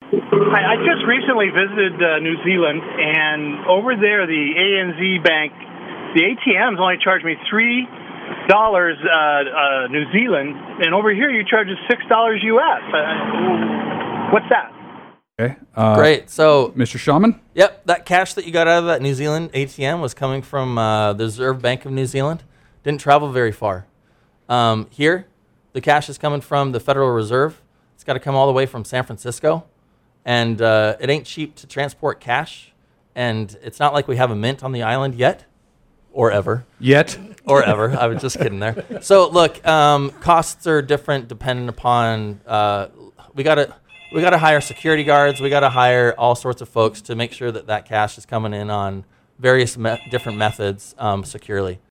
I just recently visited New Zealand, and over there, the ANZ Bank, the ATMs only charged me $3 New Zealand, and over here you charge us $6 US. What's that? Okay. Great. So, Mr. Shaman? yep, that cash that you got out of that New Zealand ATM was coming from the Reserve Bank of New Zealand. Didn't travel very far. Here, the cash is coming from the Federal Reserve. It's got to come all the way from San Francisco. And it ain't cheap to transport cash. And it's not like we have a mint on the island yet. Or ever. Yet. Or ever. I was just kidding there. So, look, costs are different depending upon... we got to hire security guards. We got to hire all sorts of folks to make sure that that cash is coming in on various different methods securely.